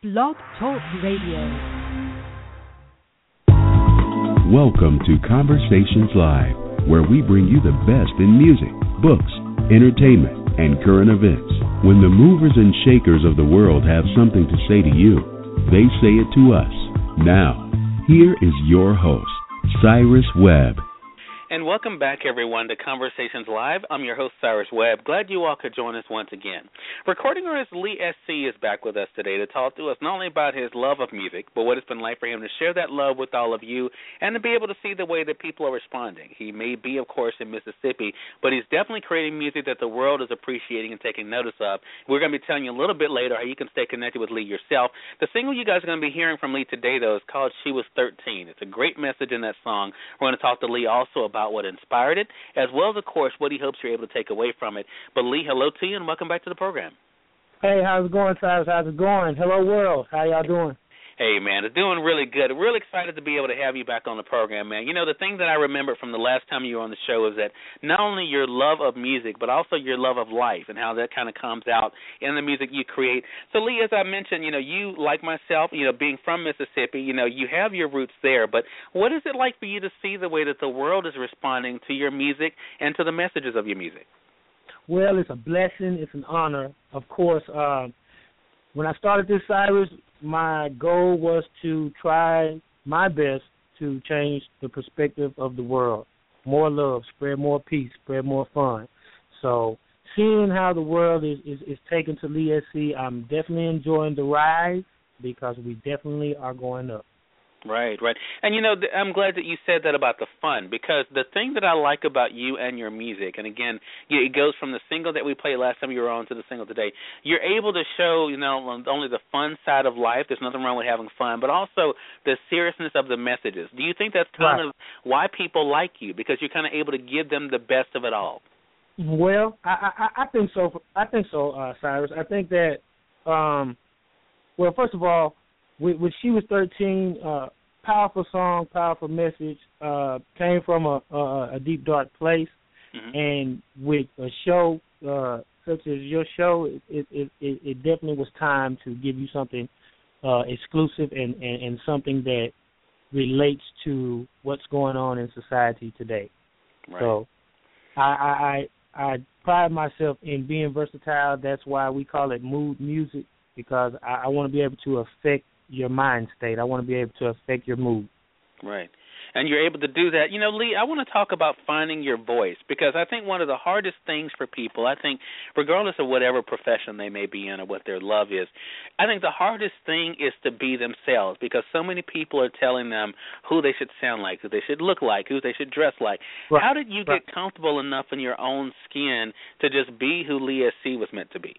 Blog Talk Radio. Welcome to Conversations Live, where we bring you the best in music, books, entertainment, and current events. When the movers and shakers of the world have something to say to you, they say it to us. Now, here is your host, Cyrus Webb. And welcome back, everyone, to Conversations Live. I'm your host, Cyrus Webb. Glad you all could join us once again. Recording artist Lee S.C. is back with us today to talk to us not only about his love of music, but what it's been like for him to share that love with all of you and to be able to see the way that people are responding. He may be, of course, in Mississippi, but he's definitely creating music that the world is appreciating and taking notice of. We're going to be telling you a little bit later how you can stay connected with Lee yourself. The single you guys are going to be hearing from Lee today, though, is called She Was 13. It's a great message in that song. We're going to talk to Lee also about what inspired it, as well as, of course, what he hopes you're able to take away from it. But, Lee, hello to you, and welcome back to the program. Hey, how's it going, Cyrus? How's it going? Hello, world. How y'all doing? Hey, man, it's doing really good. Real excited to be able to have you back on the program, man. You know, the thing that I remember from the last time you were on the show is that not only your love of music, but also your love of life and how that kind of comes out in the music you create. So, Lee, as I mentioned, you know, you, like myself, you know, being from Mississippi, you know, you have your roots there. But what is it like for you to see the way that the world is responding to your music and to the messages of your music? Well, it's a blessing. It's an honor. Of course, when I started this, Cyrus, my goal was to try my best to change the perspective of the world. More love, spread more peace, spread more fun. So seeing how the world is taken to Lee S.C., I'm definitely enjoying the rise because we definitely are going up. Right. And, you know, I'm glad that you said that about the fun, because the thing that I like about you and your music, and, again, it goes from the single that we played last time you were on to the single today, you're able to show, you know, not only the fun side of life, there's nothing wrong with having fun, but also the seriousness of the messages. Do you think that's kind of why people like you, because you're kind of able to give them the best of it all? Well, I think so. Cyrus. I think that, well, first of all, when She Was 13, powerful song, powerful message, came from a deep, dark place. Mm-hmm. And with a show such as your show, it definitely was time to give you something exclusive and something that relates to what's going on in society today. Right. So I pride myself in being versatile. That's why we call it mood music, because I want to be able to affect your mind state. I want to be able to affect your mood. Right. And you're able to do that. You know, Lee, I want to talk about finding your voice, because I think one of the hardest things for people, I think regardless of whatever profession they may be in or what their love is, I think the hardest thing is to be themselves, because so many people are telling them who they should sound like, who they should look like, who they should dress like. Right. How did you get comfortable enough in your own skin to just be who Lee S.C. was meant to be?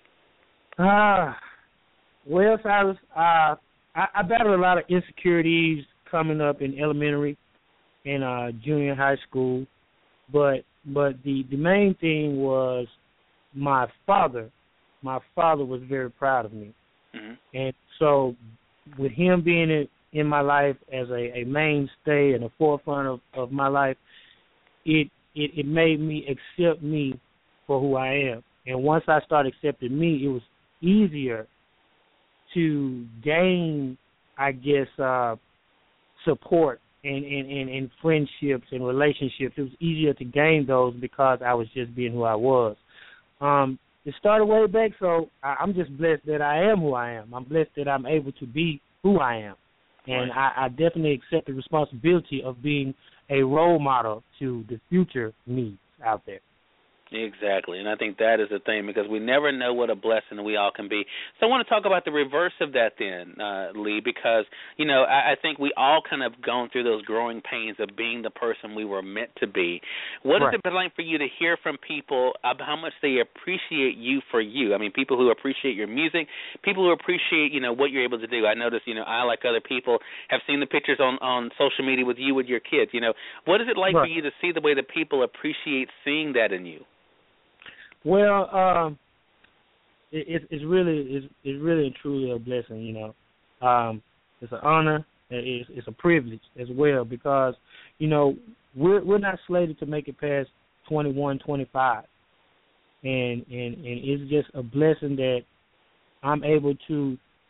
Well, Cyrus, I battled a lot of insecurities coming up in elementary and junior high school, but the main thing was my father. My father was very proud of me. Mm-hmm. And so with him being in my life as a mainstay and a forefront of my life, it made me accept me for who I am. And once I started accepting me, it was easier to gain, I guess, support and friendships and relationships. It was easier to gain those because I was just being who I was. It started way back, so I'm just blessed that I am who I am. I'm blessed that I'm able to be who I am. And I definitely accept the responsibility of being a role model to the future me out there. Exactly, and I think that is the thing, because we never know what a blessing we all can be. So I want to talk about the reverse of that then, Lee, because, you know, I think we all kind of gone through those growing pains of being the person we were meant to be. What has it been like for you to hear from people about how much they appreciate you for you? I mean, people who appreciate your music, people who appreciate, you know, what you're able to do. I notice, you know, I, like other people, have seen the pictures on social media with you with your kids. You know, what is it like for you to see the way that people appreciate seeing that in you? Well, it's really and truly a blessing, you know. It's an honor. It's a privilege as well, because, you know, we're not slated to make it past 21, 25, and it's just a blessing that I'm able to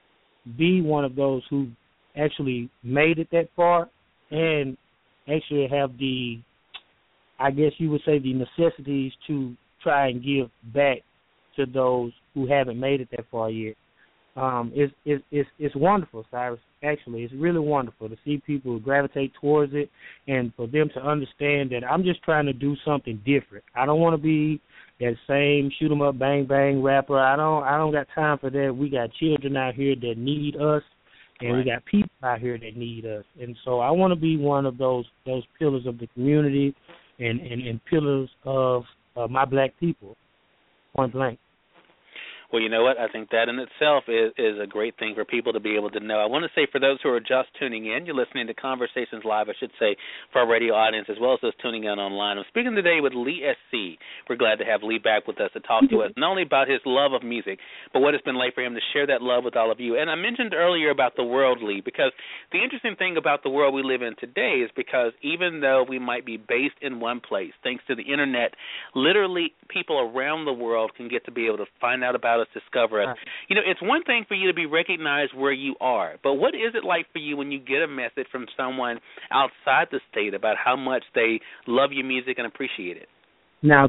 be one of those who actually made it that far and actually have the, I guess you would say, the necessities to try and give back to those who haven't made it that far yet. It's wonderful, Cyrus. Actually, it's really wonderful to see people gravitate towards it and for them to understand that I'm just trying to do something different. I don't want to be that same shoot 'em up, bang bang rapper. I don't got time for that. We got children out here that need us, and we got people out here that need us. And so I want to be one of those pillars of the community and pillars of my black people, point blank. Well, you know what? I think that in itself is a great thing for people to be able to know. I want to say for those who are just tuning in, you're listening to Conversations Live, I should say, for our radio audience as well as those tuning in online. I'm speaking today with Lee S.C. We're glad to have Lee back with us to talk to us not only about his love of music, but what it's been like for him to share that love with all of you. And I mentioned earlier about the world, Lee, because the interesting thing about the world we live in today is because even though we might be based in one place, thanks to the Internet, literally people around the world can get to be able to find out about us, discover us. You know, it's one thing for you to be recognized where you are, but what is it like for you when you get a message from someone outside the state about how much they love your music and appreciate it? Now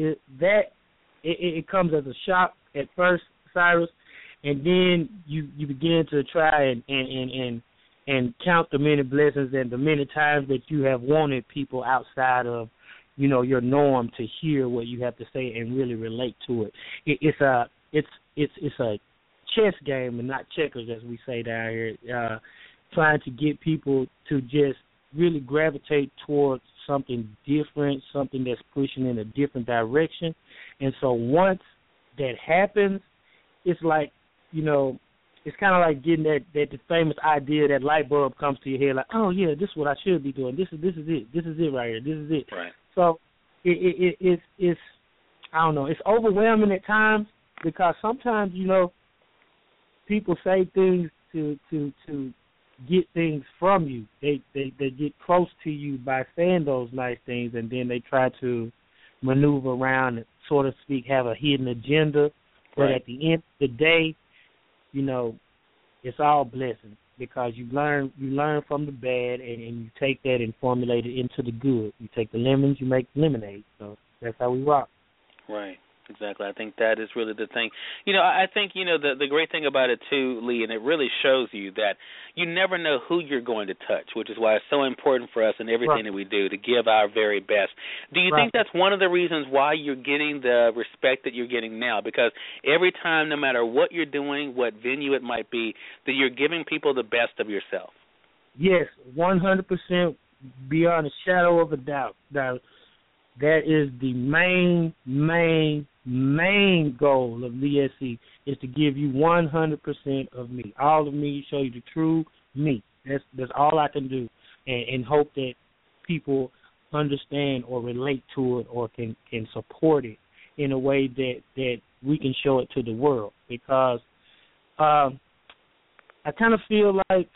it comes as a shock at first, Cyrus, and then you begin to try and count the many blessings and the many times that you have wanted people outside of, you know, your norm to hear what you have to say and really relate to it. It's a chess game and not checkers, as we say down here, trying to get people to just really gravitate towards something different, something that's pushing in a different direction. And so once that happens, it's like, you know, it's kind of like getting that famous idea, that light bulb comes to your head, like, oh, yeah, this is what I should be doing. This is it. This is it right here. This is it. Right. So it's I don't know, it's overwhelming at times because sometimes, you know, people say things to get things from you. They get close to you by saying those nice things, and then they try to maneuver around and, so to speak, have a hidden agenda. But at the end of the day, you know, it's all blessings because you learn from the bad and you take that and formulate it into the good. You take the lemons, you make lemonade. So that's how we rock. Right. Exactly. I think that is really the thing. You know, I think, you know, the great thing about it, too, Lee, and it really shows you that you never know who you're going to touch, which is why it's so important for us in everything that we do to give our very best. Do you think that's one of the reasons why you're getting the respect that you're getting now? Because every time, no matter what you're doing, what venue it might be, that you're giving people the best of yourself. Yes, 100% beyond a shadow of a doubt. That is the main goal of VSC is to give you 100% of me. All of me, show you the true me. That's all I can do, and hope that people understand or relate to it or can support it in a way that we can show it to the world. Because I kind of feel like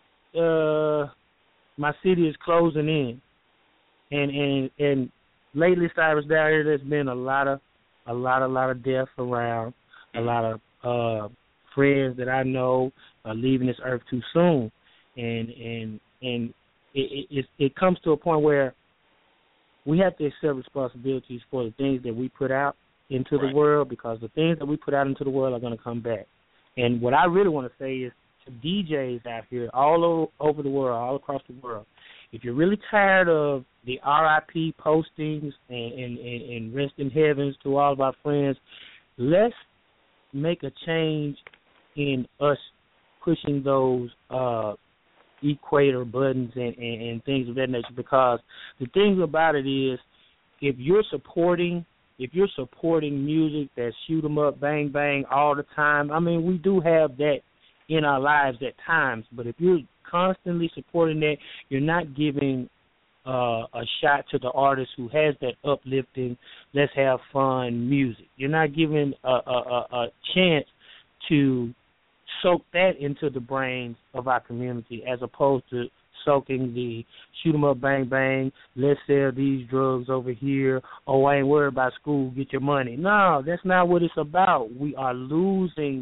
my city is closing in, and lately, Cyrus, down here, there's been a lot of death around. A lot of friends that I know are leaving this earth too soon, and it comes to a point where we have to accept responsibilities for the things that we put out into the world, because the things that we put out into the world are going to come back. And what I really want to say is to DJs out here all over the world, all across the world, if you're really tired of the RIP postings and rest in heavens to all of our friends, let's make a change in us pushing those equator buttons and things of that nature. Because the thing about it is, if you're supporting music that's shoot 'em up, bang bang all the time, I mean, we do have that in our lives at times, but if you're constantly supporting that, you're not giving a shot to the artist who has that uplifting, let's have fun music. You're not giving a chance to soak that into the brains of our community, as opposed to soaking the shoot 'em up, bang bang, let's sell these drugs over here, oh, I ain't worried about school, get your money. No, that's not what it's about. We are losing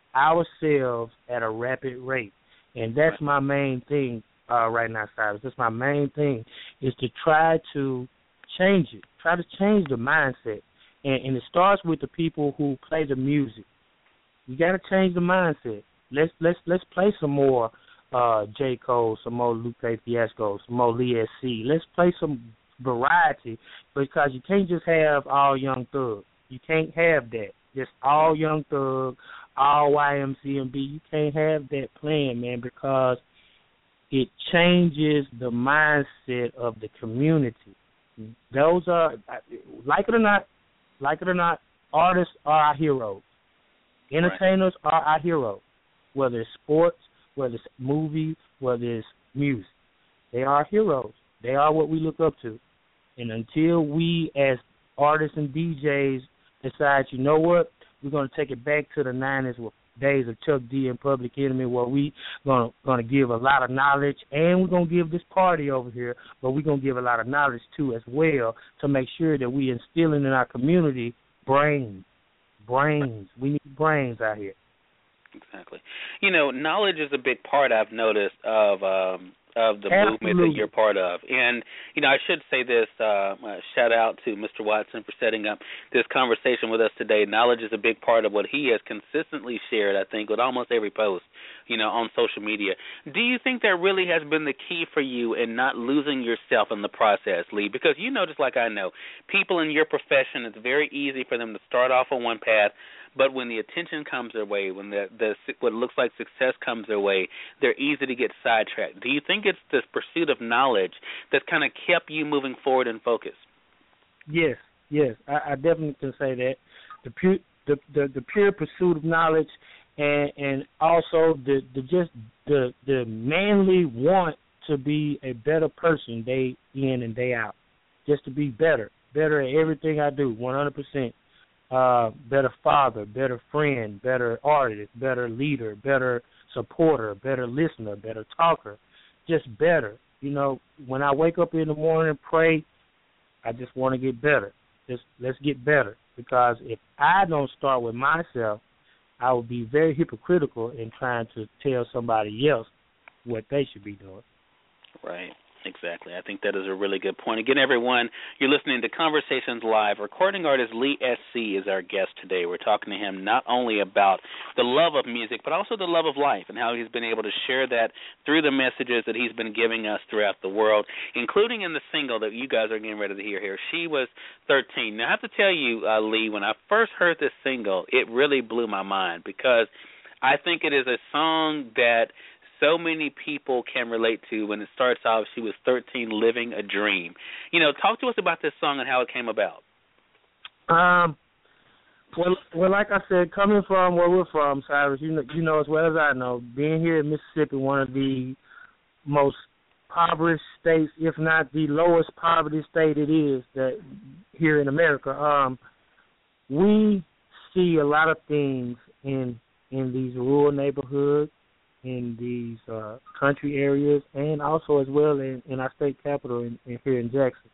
ourselves at a rapid rate. And that's my main thing right now, Cyrus. That's my main thing, is to try to change it, try to change the mindset. And it starts with the people who play the music. You got to change the mindset. Let's play some more J. Cole, some more Lupe Fiasco, some more Lee SC. Let's play some variety, because you can't just have all Young Thug. You can't have that. Just all Young Thug, all YMCMB. You can't have that playing, man, because it changes the mindset of the community. Those are, like it or not, artists are our heroes. Entertainers are our heroes, whether it's sports, whether it's movies, whether it's music. They are heroes. They are what we look up to. And until we as artists and DJs decide, you know what, we're going to take it back to the 90s with days of Chuck D and Public Enemy, where we going to give a lot of knowledge, and we're going to give this party over here, but we're going to give a lot of knowledge too as well, to make sure that we instilling in our community brains. We need brains out here. Exactly. You know, knowledge is a big part, I've noticed, of the movement that you're part of. And, you know, I should say this, shout out to Mr. Watson for setting up this conversation with us today. Knowledge is a big part of what he has consistently shared, I think, with almost every post, you know, on social media. Do you think that really has been the key for you in not losing yourself in the process, Lee? Because you know, just like I know, people in your profession, it's very easy for them to start off on one path, but when the attention comes their way, when the what looks like success comes their way, they're easy to get sidetracked. Do you think it's this pursuit of knowledge that's kind of kept you moving forward and focused? Yes, I definitely can say that. The pure pursuit of knowledge, and also the manly want to be a better person day in and day out, just to be better at everything I do, 100%. Better father, better friend, better artist, better leader, better supporter, better listener, better talker, just better. You know, when I wake up in the morning and pray, I just want to get better. Let's get better, because if I don't start with myself, I will be very hypocritical in trying to tell somebody else what they should be doing. Right. Exactly. I think that is a really good point. Again, everyone, you're listening to Conversations Live. Recording artist Lee SC is our guest today. We're talking to him not only about the love of music, but also the love of life, and how he's been able to share that through the messages that he's been giving us throughout the world, including in the single that you guys are getting ready to hear here. She Was 13. Now, I have to tell you, Lee, when I first heard this single, it really blew my mind, because I think it is a song that so many people can relate to. When it starts off, she was 13, living a dream. You know, talk to us about this song and how it came about. Well, like I said, coming from where we're from, Cyrus, you know as well as I know, being here in Mississippi, one of the most impoverished states, if not the lowest poverty state it is that here in America, we see a lot of things in these rural neighborhoods, in these country areas, and also as well in our state capital here in Jackson.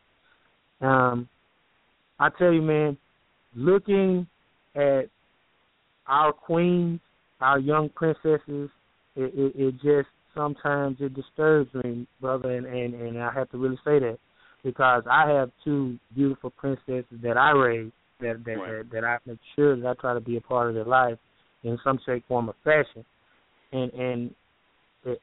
I tell you, man, looking at our queens, our young princesses, it just sometimes it disturbs me, brother, and I have to really say that, because I have two beautiful princesses that I raised, that I make sure that I try to be a part of their life in some shape, form, or fashion. And it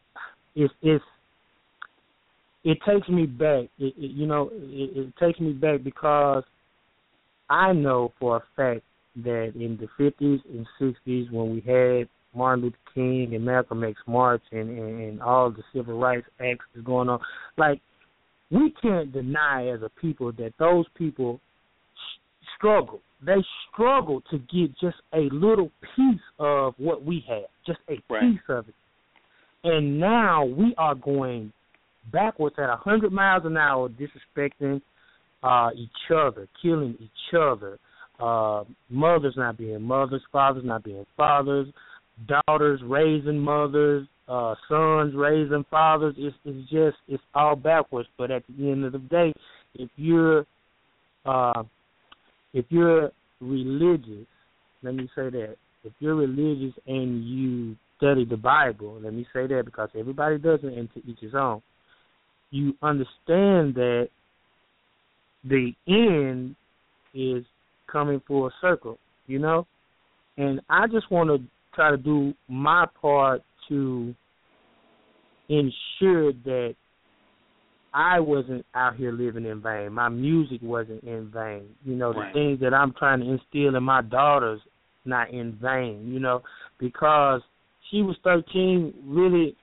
takes me back. It takes me back, because I know for a fact that in the 50s and 60s, when we had Martin Luther King and Malcolm X March and all the civil rights acts that's going on, like, we can't deny as a people that those people struggle. They struggle to get just a little piece of what we have, just a piece of it. And now we are going backwards at 100 miles an hour, disrespecting each other, killing each other, mothers not being mothers, fathers not being fathers, daughters raising mothers, sons raising fathers. It's all backwards. But at the end of the day, if you're religious, let me say that, if you're religious and you study the Bible, let me say that because everybody doesn't, and to each his own, you understand that the end is coming full circle, you know? And I just want to try to do my part to ensure that I wasn't out here living in vain. My music wasn't in vain. You know, the things that I'm trying to instill in my daughters, not in vain, you know, because she was 13, really,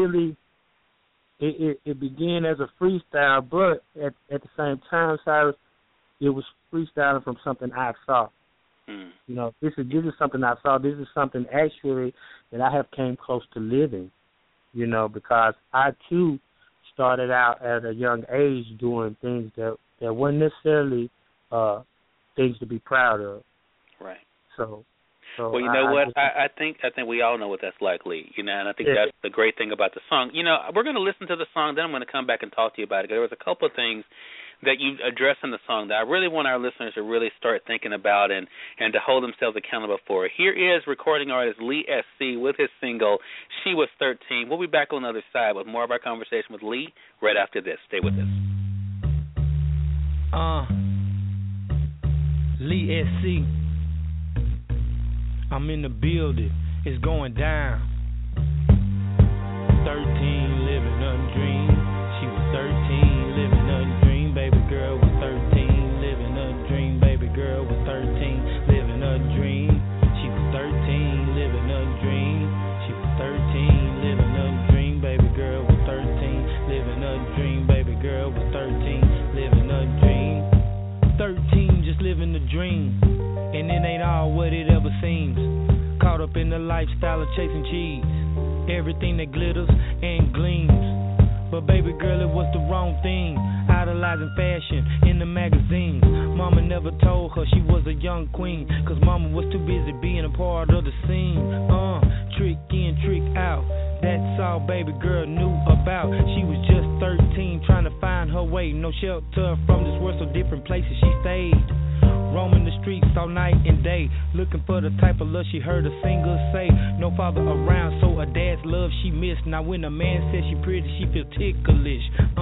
it began as a freestyle, but at the same time, Cyrus, it was freestyling from something I saw. You know, this is something I saw. This is something actually that I have came close to living, you know, because I, too, started out at a young age doing things that weren't necessarily things to be proud of. Right. So well, you know what? I think we all know what that's like, Lee. You know, and I think that's the great thing about the song. You know, we're going to listen to the song, then I'm going to come back and talk to you about it. There was a couple of things that you address in the song that I really want our listeners to really start thinking about and to hold themselves accountable for. Here is recording artist Lee SC with his single, She Was 13. We'll be back on the other side with more of our conversation with Lee right after this. Stay with us. Lee SC, I'm in the building. It's going down. 13, living a dream. She was 13, living a dream. Baby girl was 13, living a dream. Baby girl was 13, living a dream. She was 13, living a dream. She was 13, living a dream. Baby girl was 13, living a dream. Baby girl was 13, living a dream. 13, just living the dream. And it ain't all what it ever seems. Caught up in the lifestyle of chasing cheese. Everything that glitters and gleams. But baby girl, it was the wrong thing. Idolizing fashion in the magazines. Mama never told her she was a young queen, cause mama was too busy being a part of the scene. Trick in, trick out. That's all baby girl knew about. She was just 13, trying to find her way. No shelter from this world, so different places she stayed. Roaming the streets all night and day, looking for the type of love she heard a singer say. No father around, so a dad's love she missed. Now when a man says she pretty, she feel ticklish.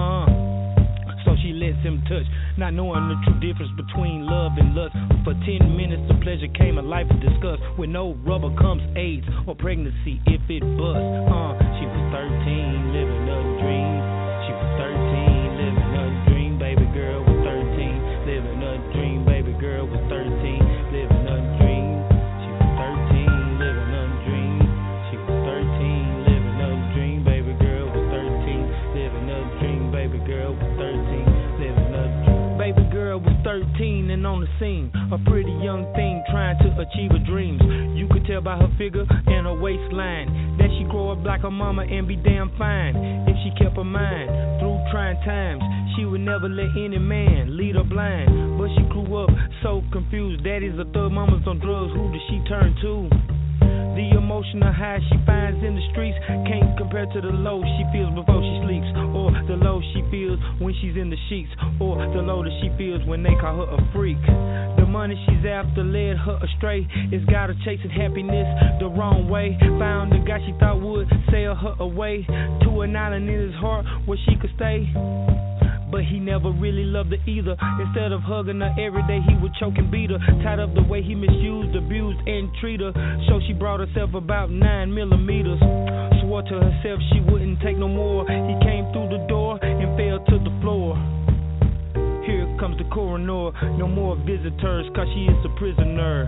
So she lets him touch, not knowing the true difference between love and lust. For 10 minutes of pleasure came a life of disgust. With no rubber comes AIDS or pregnancy if it busts. She was 13, living a dream. She was 13, living a dream. Baby girl was 13, living a dream. Baby girl was 13, living a dream. She was 13, living a dream. She was 13, living a dream. Baby girl was 13, living a dream. Baby girl was 13, living a dream. Baby girl was 13 and on the scene, a pretty young thing trying to achieve her dreams. You could tell by her figure and her waistline that she grow up like her mama and be damn fine. If she kept her mind through trying times, she would never let any man lead her blind. But she grew up so confused. Daddy's a thug, mama's on drugs. Who does she turn to? The emotional high she finds in the streets can't compare to the low she feels before she sleeps, or the low she feels when she's in the sheets, or the low that she feels when they call her a freak. The money she's after led her astray. It's got her chasing happiness the wrong way. Found the guy she thought would sail her away to an island in his heart where she could stay. But he never really loved her either. Instead of hugging her every day, he would choke and beat her. Tired of the way he misused, abused, and treated her. So she brought herself about 9 millimeters. Swore to herself she wouldn't take no more. He came through the door and fell to the floor. Here comes the coroner. No more visitors, cause she is a prisoner.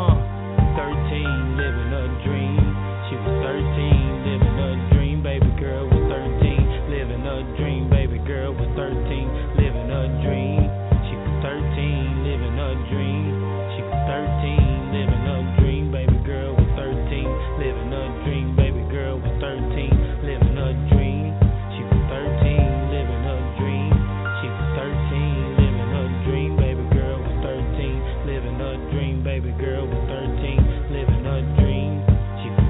13, living a dream. She was 13, living a dream. Baby girl was 13, living a dream. Baby girl was 13, living a dream. She was 13, living a dream. She was 13, living a dream. Baby girl was 13, living a dream. Baby girl was 13, living a dream. She was 13, living a dream. She was 13, living a dream. Baby girl was 13, living a dream. Baby girl was 13, living a dream. She was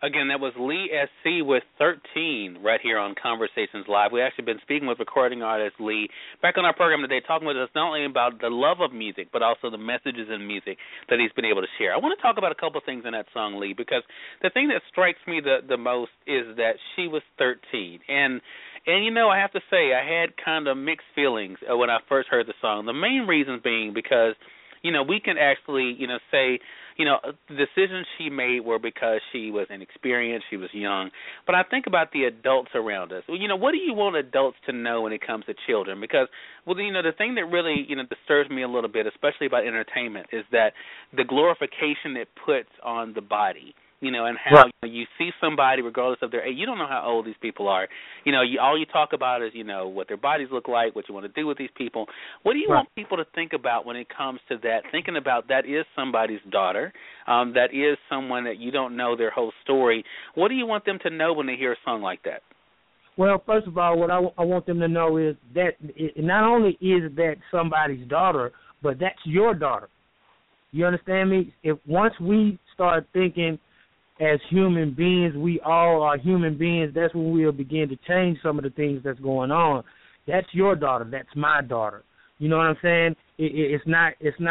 Again, that was Lee S.C. with 13 right here on Conversations Live. We've actually been speaking with recording artist Lee back on our program today, talking with us not only about the love of music, but also the messages in music that he's been able to share. I want to talk about a couple of things in that song, Lee, because the thing that strikes me the most is that she was 13. And you know, I have to say, I had kind of mixed feelings when I first heard the song. The main reason being because, you know, we can actually, you know, say, you know, the decisions she made were because she was inexperienced, she was young. But I think about the adults around us. You know, what do you want adults to know when it comes to children? Because, well, you know, the thing that really, you know, disturbs me a little bit, especially about entertainment, is that the glorification it puts on the body. You know, and how you see somebody, regardless of their age, you don't know how old these people are. You know, all you talk about is, you know, what their bodies look like, what you want to do with these people. What do you want people to think about when it comes to that, thinking about that is somebody's daughter, that is someone that you don't know their whole story. What do you want them to know when they hear a song like that? Well, first of all, what I want them to know is that not only is that somebody's daughter, but that's your daughter. You understand me? If once we start thinking as human beings, we all are human beings, that's when we'll begin to change some of the things that's going on. That's your daughter. That's my daughter. You know what I'm saying? It's not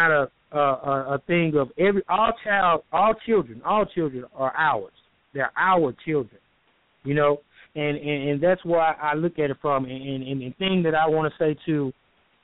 a thing of all children are ours. They're our children. You know, and that's why I look at it from. And the thing that I want to say to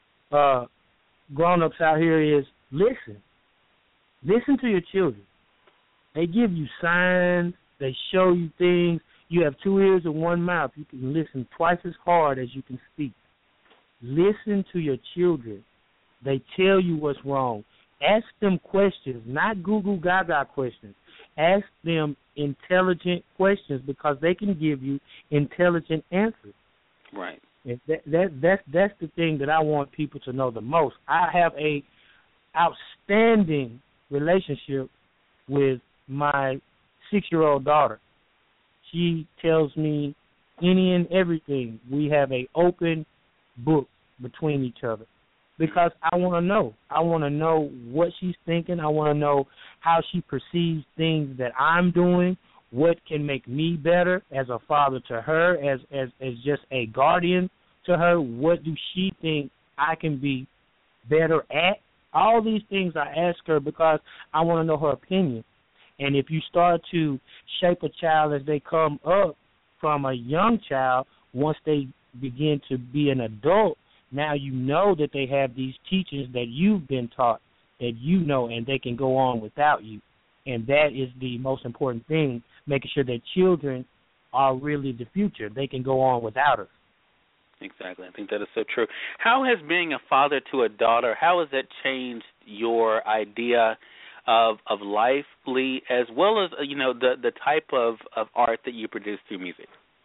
grown-ups out here is listen to your children. They give you signs. They show you things. You have 2 ears and 1 mouth. You can listen twice as hard as you can speak. Listen to your children. They tell you what's wrong. Ask them questions, not Google Gaga questions. Ask them intelligent questions because they can give you intelligent answers. Right. And that's the thing that I want people to know the most. I have a outstanding relationship with my 6-year-old daughter. She tells me any and everything. We have an open book between each other because I want to know. I want to know what she's thinking. I want to know how she perceives things that I'm doing, what can make me better as a father to her, as just a guardian to her. What do she think I can be better at? All these things I ask her because I want to know her opinion. And if you start to shape a child as they come up from a young child, once they begin to be an adult, now you know that they have these teachings that you've been taught, that you know, and they can go on without you. And that is the most important thing, making sure that children are really the future. They can go on without us. Exactly. I think that is so true. How has being a father to a daughter, how has that changed your idea of life, Lee, as well as, you know, the type of art that you produce through music?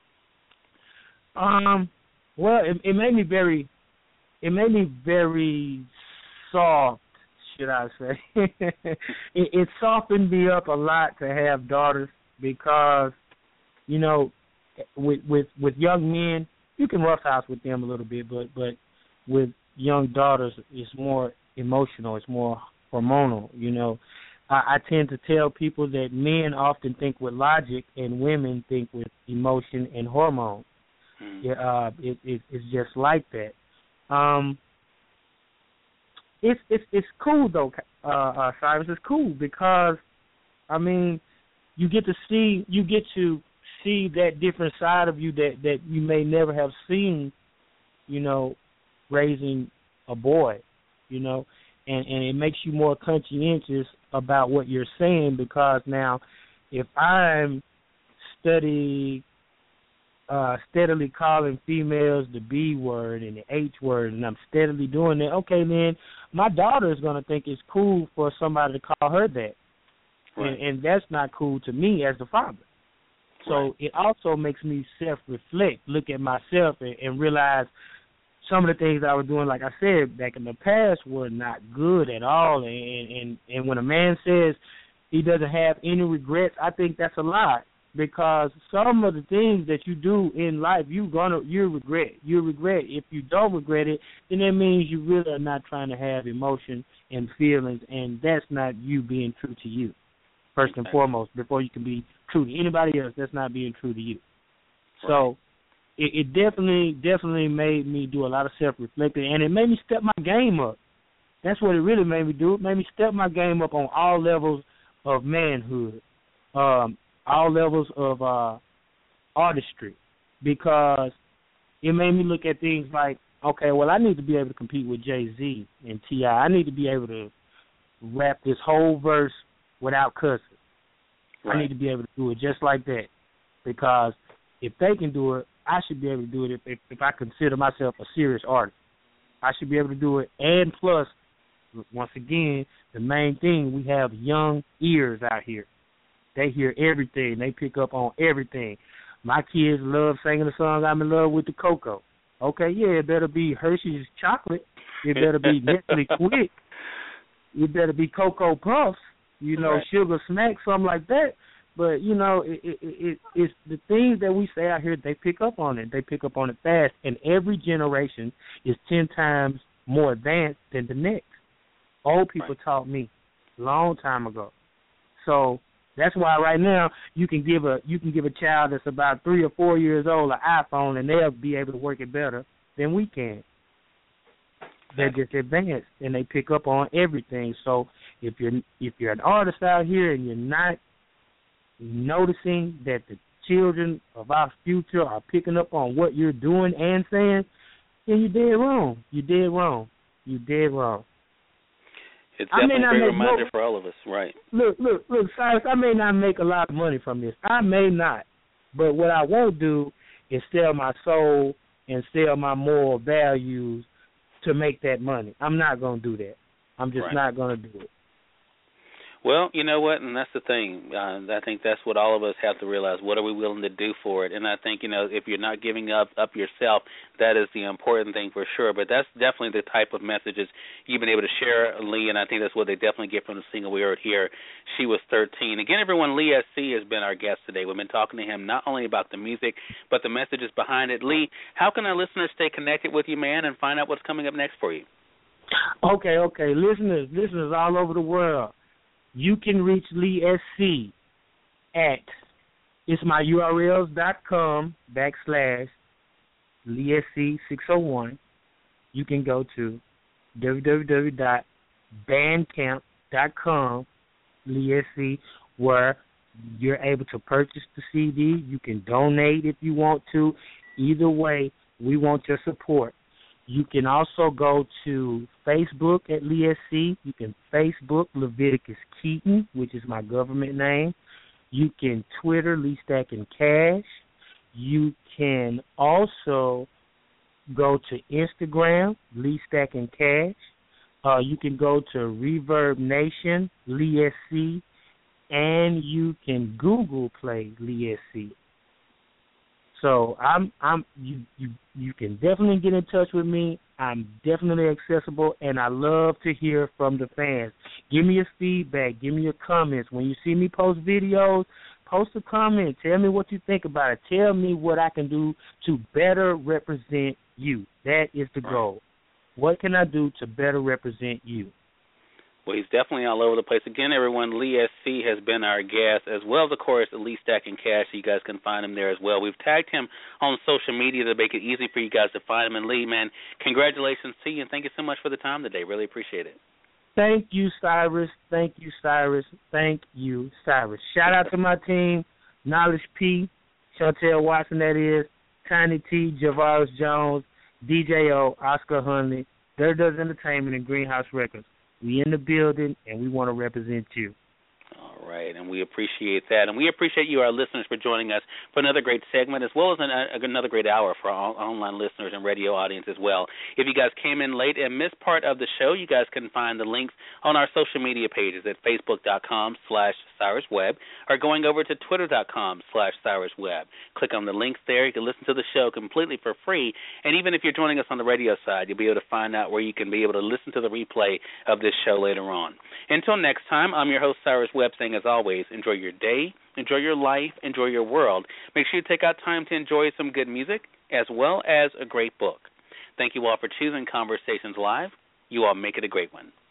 Well, it made me very soft, should I say. it softened me up a lot to have daughters because, you know, with young men, you can roughhouse with them a little bit, but with young daughters, it's more emotional, it's more hormonal, you know. I tend to tell people that men often think with logic and women think with emotion and hormones. It's just like that. It's cool though, Cyrus. It's cool because, I mean, you get to see that different side of you that you may never have seen, you know, raising a boy, you know. And it makes you more conscientious about what you're saying because now if I'm steadily calling females the B word and the H word and I'm steadily doing that, okay, then my daughter is going to think it's cool for somebody to call her that. Right. And that's not cool to me as the father. So right. It also makes me self-reflect, look at myself and realize some of the things I was doing, like I said, back in the past were not good at all. And when a man says he doesn't have any regrets, I think that's a lie because some of the things that you do in life, you regret. You regret. If you don't regret it, then that means you really are not trying to have emotion and feelings, and that's not you being true to you. first and foremost, before you can be true to anybody else. That's not being true to you. Right. So it definitely made me do a lot of self-reflecting, and it made me step my game up. That's what it really made me do. It made me step my game up on all levels of manhood, all levels of artistry, because it made me look at things like, okay, well, I need to be able to compete with Jay-Z and T.I. I need to be able to rap this whole verse without cussing. Right. I need to be able to do it just like that, because if they can do it, I should be able to do it if I consider myself a serious artist. I should be able to do it, and plus, once again, the main thing, we have young ears out here. They hear everything. They pick up on everything. My kids love singing the song I'm in Love with the Cocoa. Okay, yeah, it better be Hershey's chocolate. It better be Nestle Quick. It better be Cocoa Puffs, right. Sugar Smacks, something like that. But, it's the things that we say out here, they pick up on it. They pick up on it fast. And every generation is 10 times more advanced than the next. Old people taught me a long time ago. So that's why right now you can give a child that's about 3 or 4 years old an iPhone, and they'll be able to work it better than we can. They're just advanced, and they pick up on everything. So if you're an artist out here and you're not noticing that the children of our future are picking up on what you're doing and saying, then you're dead wrong. You're dead wrong. You're dead wrong. It's definitely a great reminder for all of us, right? Look, Cyrus, I may not make a lot of money from this. I may not. But what I won't do is sell my soul and sell my moral values to make that money. I'm not going to do that. I'm just not going to do it. Well, you know what, and that's the thing. I think that's what all of us have to realize. What are we willing to do for it? And I think, if you're not giving up yourself, that is the important thing for sure. But that's definitely the type of messages you've been able to share, Lee, and I think that's what they definitely get from the single we heard here, She Was 13. Again, everyone, Lee S.C. has been our guest today. We've been talking to him not only about the music, but the messages behind it. Lee, how can our listeners stay connected with you, man, and find out what's coming up next for you? Okay. Listeners all over the world, you can reach Lee S.C. at, it's my URLs.com/Lee SC 601. You can go to www.bandcamp.com, Lee SC, where you're able to purchase the CD. You can donate if you want to. Either way, we want your support. You can also go to Facebook at Lee SC. You can Facebook Leviticus Keaton, which is my government name. You can Twitter Lee Stacking Cash. You can also go to Instagram Lee Stacking Cash. You can go to Reverb Nation Lee SC, and you can Google Play Lee SC. So you can definitely get in touch with me. I'm definitely accessible, and I love to hear from the fans. Give me your feedback. Give me your comments. When you see me post videos, post a comment. Tell me what you think about it. Tell me what I can do to better represent you. That is the goal. What can I do to better represent you? Well, he's definitely all over the place. Again, everyone, Lee S.C. has been our guest, as well as, of course, Lee Stacking Cash, so you guys can find him there as well. We've tagged him on social media to make it easy for you guys to find him. And, Lee, man, congratulations to you, and thank you so much for the time today. Really appreciate it. Thank you, Cyrus. Thank you, Cyrus. Thank you, Cyrus. Shout out to my team, Knowledge P, Chantel Watson, that is, Tiny T, Javaris Jones, DJ O, Oscar Hunley, Dirt Does Entertainment, and Greenhouse Records. We in the building, and we want to represent you. All right, and we appreciate that. And we appreciate you, our listeners, for joining us for another great segment, as well as another great hour for our online listeners and radio audience as well. If you guys came in late and missed part of the show, you guys can find the links on our social media pages at facebook.com/CyrusWebb or going over to twitter.com/CyrusWebb. Click on the links there. You can listen to the show completely for free. And even if you're joining us on the radio side, you'll be able to find out where you can be able to listen to the replay of this show later on. Until next time, I'm your host, Cyrus Webb, saying, as always, enjoy your day, enjoy your life, enjoy your world. Make sure you take out time to enjoy some good music as well as a great book. Thank you all for choosing Conversations Live. You all make it a great one.